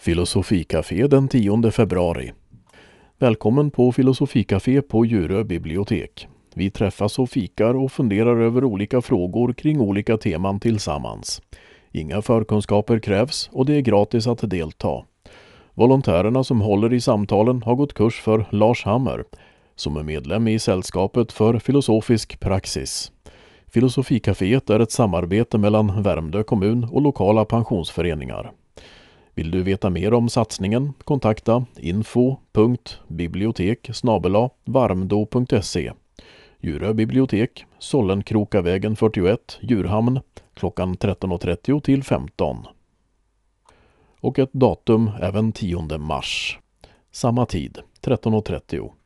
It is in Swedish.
Filosofikafé den 10 februari. Välkommen på Filosofikafé på Djurö bibliotek. Vi träffas och fikar och funderar över olika frågor kring olika teman tillsammans. Inga förkunskaper krävs och det är gratis att delta. Volontärerna som håller i samtalen har gått kurs för Lars Hammer, som är medlem i Sällskapet för filosofisk praxis. Filosofikaféet är ett samarbete mellan Värmdö kommun och lokala pensionsföreningar. Vill du veta mer om satsningen? Kontakta info.bibliotek@varmdo.se. Djurö bibliotek, Sollenkrokavägen 41, Djurhamn, klockan 13.30 till 15. Och ett datum även 10 mars. Samma tid, 13.30.